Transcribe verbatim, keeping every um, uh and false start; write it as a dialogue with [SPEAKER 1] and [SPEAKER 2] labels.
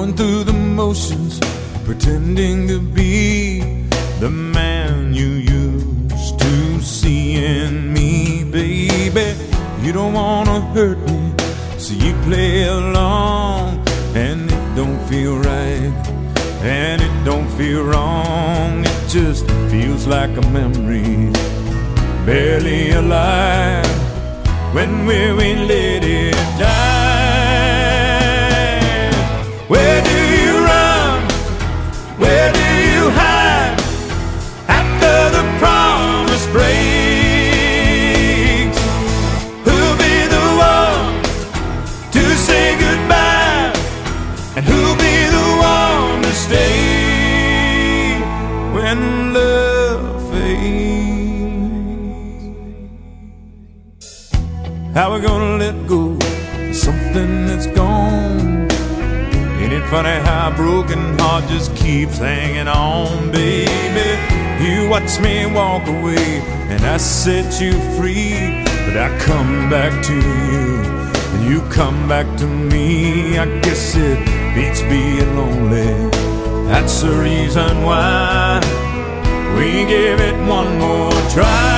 [SPEAKER 1] going through the motions, pretending to be the man you used to see in me, baby. You don't wanna hurt me, so you play along, and it don't feel right, and it don't feel wrong. It just feels like a memory, barely alive, when we we let it die. Where do you run? Where do you hide after the promise breaks? Who'll be the one to say goodbye, and who'll be the one to stay when love fades? How we gonna let go of something that's gone? Ain't it funny how a broken heart just keeps hanging on, baby? You watch me walk away and I set you free, but I come back to you and you come back to me. I guess it beats being lonely. That's the reason why we give it one more try.